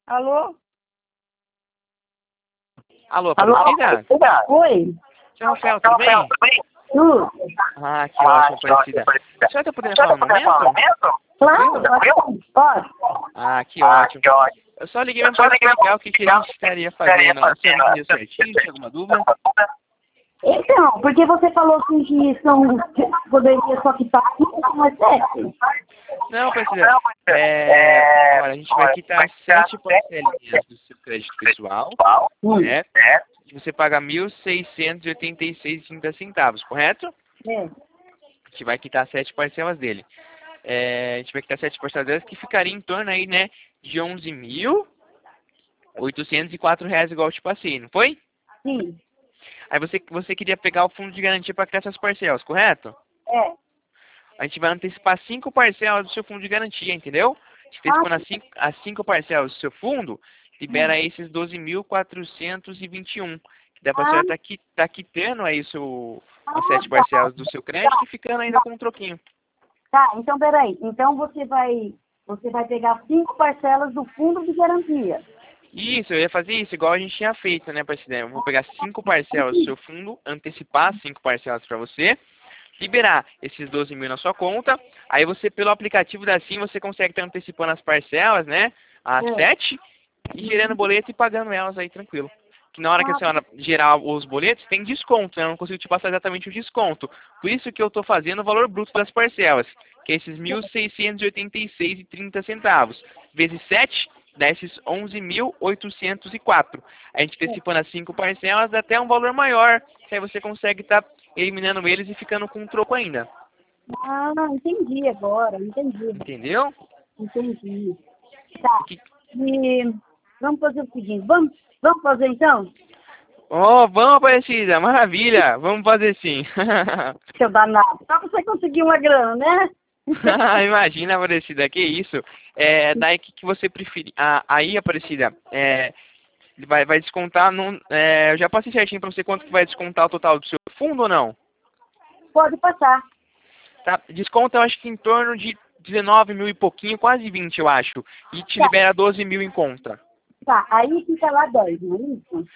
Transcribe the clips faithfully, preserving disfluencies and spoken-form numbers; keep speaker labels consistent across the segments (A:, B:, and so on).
A: Alô?
B: Alô,
A: Alô?
B: Aparecida?
A: Oi?
B: Seu Rafael, tudo bem?
A: Tudo?
B: Ah, que ótimo, Aparecida. A senhora tá podendo falar um momento?
A: Claro, pode. Pode.
B: Ah, que ótimo. Eu só liguei mesmo para explicar o que, que a gente estaria fazendo. A senhora entendeu certinho? Tem alguma dúvida?
A: Então, porque você falou assim que são, que poderia só quitar cinco, mas sete?
B: Não, Aparecida. É, olha, a gente vai quitar sete parcelinhas do seu crédito pessoal,
A: Hum.
B: né? E você paga mil seiscentos e oitenta e seis e trinta centavos, correto?
A: É.
B: A gente vai quitar sete parcelas dele. É, a gente vai quitar sete parcelas deles que ficaria em torno aí, né, de onze mil oitocentos e quatro reais, igual eu te passei, não foi?
A: Sim.
B: Aí você, você queria pegar o fundo de garantia para criar essas parcelas, correto?
A: É.
B: A gente vai antecipar cinco parcelas do seu fundo de garantia, entendeu? A gente antecipando as cinco, as cinco parcelas do seu fundo, libera aí esses doze mil quatrocentos e vinte e um. Que dá pra senhora tá, qui, tá quitando aí seu, as sete parcelas do seu crédito e ficando ainda com um troquinho.
A: Tá, então peraí. Então você vai, você vai pegar cinco parcelas do fundo de garantia.
B: Isso, eu ia fazer isso, igual a gente tinha feito, né, Aparecida? Eu vou pegar cinco parcelas do seu fundo, antecipar cinco parcelas para você, liberar esses doze mil na sua conta, aí você, pelo aplicativo da Sim, você consegue estar antecipando as parcelas, né, as
A: É.
B: sete, e gerando boleto e pagando elas aí tranquilo. Que na hora que a senhora gerar os boletos, tem desconto, né, eu não consigo te passar exatamente o desconto. Por isso que eu estou fazendo o valor bruto das parcelas, que é esses mil seiscentos e oitenta e seis e trinta centavos, vezes sete, dá esses onze mil oitocentos e quatro. A gente antecipando as cinco parcelas dá até um valor maior, que aí você consegue estar eliminando eles e ficando com um troco ainda.
A: Ah, entendi agora, entendi.
B: Entendeu?
A: Entendi. Tá.
B: Que...
A: E vamos fazer o seguinte, vamos, vamos fazer então?
B: Oh, vamos, Aparecida, maravilha, vamos fazer sim.
A: Seu danado. Só pra você conseguir uma grana, né?
B: Imagina, Aparecida, que isso. É, daí que, que você preferir. Ah, aí, Aparecida, é, vai, vai descontar. Num, é, eu já passei certinho pra você quanto que vai descontar o total do seu fundo ou não?
A: Pode passar.
B: Tá? Desconta, eu acho que em torno de dezenove mil e pouquinho, quase vinte, eu acho. E te libera doze mil em conta.
A: Tá, aí fica lá dez, não é isso?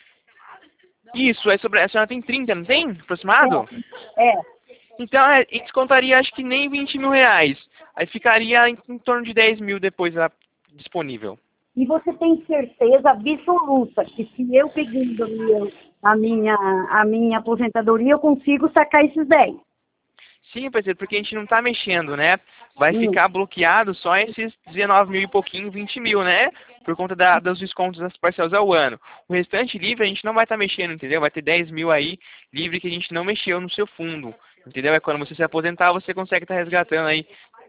B: Isso, é sobre, a senhora tem trinta, não tem? Aproximado?
A: É. É.
B: Então, é, e descontaria acho que nem vinte mil reais. Aí ficaria em, em torno de dez mil depois lá, disponível.
A: E você tem certeza absoluta que se eu pedindo meu- a minha, a minha aposentadoria, eu consigo sacar esses dez?
B: Sim, parceiro, porque a gente não tá mexendo, né? Vai
A: Hum.
B: ficar bloqueado só esses dezenove mil e pouquinho, vinte mil, né? Por conta da, dos descontos das parcelas ao ano. O restante livre a gente não vai estar mexendo, entendeu? Vai ter dez mil aí livre que a gente não mexeu no seu fundo, entendeu? É quando você se aposentar, você consegue estar resgatando aí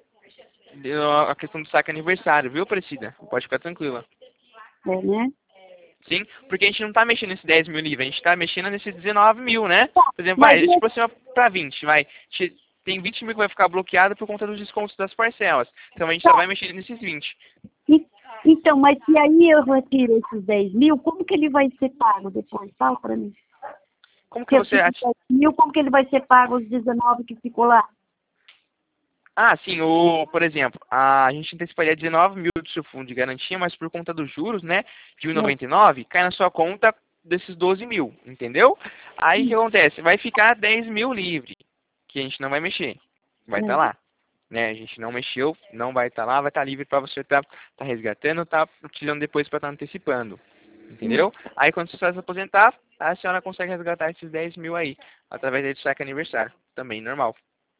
B: a questão do saque aniversário, viu, Aparecida? Pode ficar tranquila.
A: É, né?
B: Sim, porque a gente não tá mexendo nesse dez mil livre, a gente tá mexendo nesses dezenove mil, né? Por exemplo,
A: Mas
B: vai, a gente
A: e-
B: aproxima pra vinte, vai. A gente tem vinte mil que vai ficar bloqueado por conta dos descontos das parcelas. Então a gente só vai mexer nesses vinte.
A: e- então, mas se aí eu retiro esses dez mil, como que ele vai ser pago depois? Fala pra mim.
B: Como que
A: Se eu
B: você
A: tiro
B: acha?
A: dez mil, como que ele vai ser pago os dezenove que ficou lá?
B: Ah, sim, o, por exemplo, a gente anteciparia dezenove mil do seu fundo de garantia, mas por conta dos juros, né, de um vírgula noventa e nove, cai na sua conta desses doze mil, entendeu? Aí o que acontece? Vai ficar dez mil livre, que a gente não vai mexer. Vai estar
A: Hum.
B: lá. Né, a gente não mexeu, não vai estar lá, vai estar livre para você estar tá, tá resgatando, tá utilizando depois para estar tá antecipando. Entendeu? Aí quando você se aposentar, a senhora consegue resgatar esses dez mil aí, através do saque aniversário. Também normal.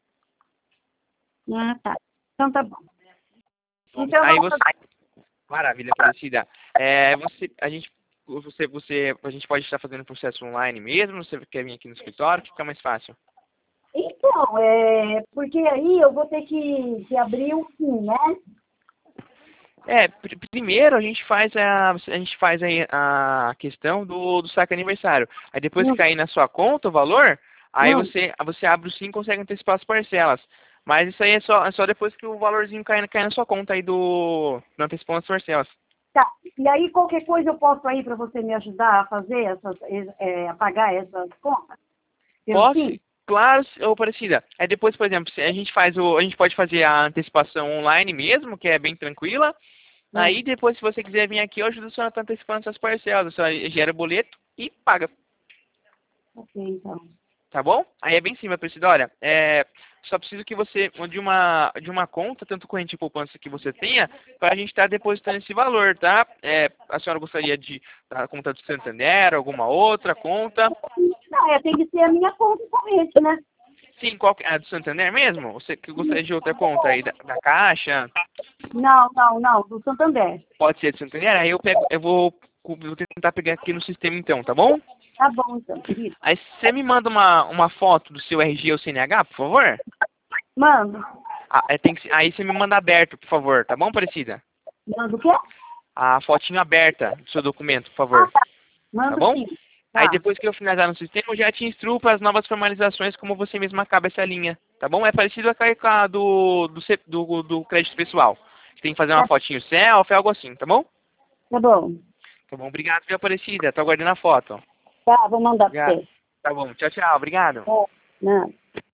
A: Ah, tá. Então tá bom. Então
B: Aí
A: vamos
B: você.
A: fazer.
B: Maravilha, Aparecida. É, você, a gente, você, você, a gente pode estar fazendo o processo online mesmo? Você quer vir aqui no escritório? Que fica mais fácil.
A: Então, é, porque aí eu vou ter que, que abrir o fim, né?
B: É, pr primeiro a gente faz a, a gente faz aí a questão do, do saque aniversário. Aí depois que
A: Hum,
B: cair na sua conta o valor, aí
A: hum.
B: você, você abre o sim e consegue antecipar as parcelas. Mas isso aí é só, é só depois que o valorzinho cair, cair na sua conta aí do, do antecipando as parcelas.
A: Tá. E aí qualquer coisa eu posso aí para você me ajudar a fazer essas, é, a pagar essas contas? Pelo
B: Posso?
A: fim?
B: Claro, ou parecida. Aí depois, por exemplo, se a gente faz o, a gente pode fazer a antecipação online mesmo, que é bem tranquila. Aí depois, se você quiser vir aqui, eu ajudo a senhora antecipando suas parcelas. A senhora gera o boleto e paga.
A: Ok, então.
B: Tá bom? Aí é bem simples, Aparecida. Olha, é, só preciso que você, de uma, de uma conta, tanto corrente e poupança que você tenha, para a gente estar depositando esse valor, tá? É, a senhora gostaria de da conta do Santander, alguma outra conta?
A: Não, eu tenho que ser a minha conta corrente, né?
B: Sim, qual que é a do Santander mesmo? Você que gostaria de outra conta aí, da, da Caixa?
A: Não, não, não, do Santander.
B: Pode ser do Santander? Aí eu pego, eu vou, vou tentar pegar aqui no sistema então, tá bom?
A: Tá bom, então, querido.
B: Aí você me manda uma, uma foto do seu R G ou C N H, por favor?
A: Mando.
B: Ah, é, tem que, aí você me manda aberto, por favor, tá bom, Aparecida?
A: Mando o quê?
B: A fotinho aberta do seu documento, por
A: Ah,
B: favor.
A: tá.
B: Tá
A: Mando
B: bom?
A: sim.
B: Aí
A: Tá.
B: depois que eu finalizar no sistema, eu já te instruo para as novas formalizações, como você mesmo acaba essa linha. Tá bom? É parecido com a com a do, do, C- do, do crédito pessoal. Você tem que fazer uma
A: Tá,
B: fotinho selfie, algo assim, tá bom?
A: tá bom.
B: Tá bom, obrigado, viu, Aparecida. Tô aguardando a foto.
A: Tá, vou mandar pra
B: Obrigado.
A: você.
B: Tá bom, tchau, tchau, obrigado.
A: É, não.